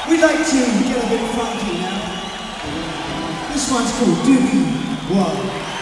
We'd like to get a bit funky now. This one's called Doobie Whoa.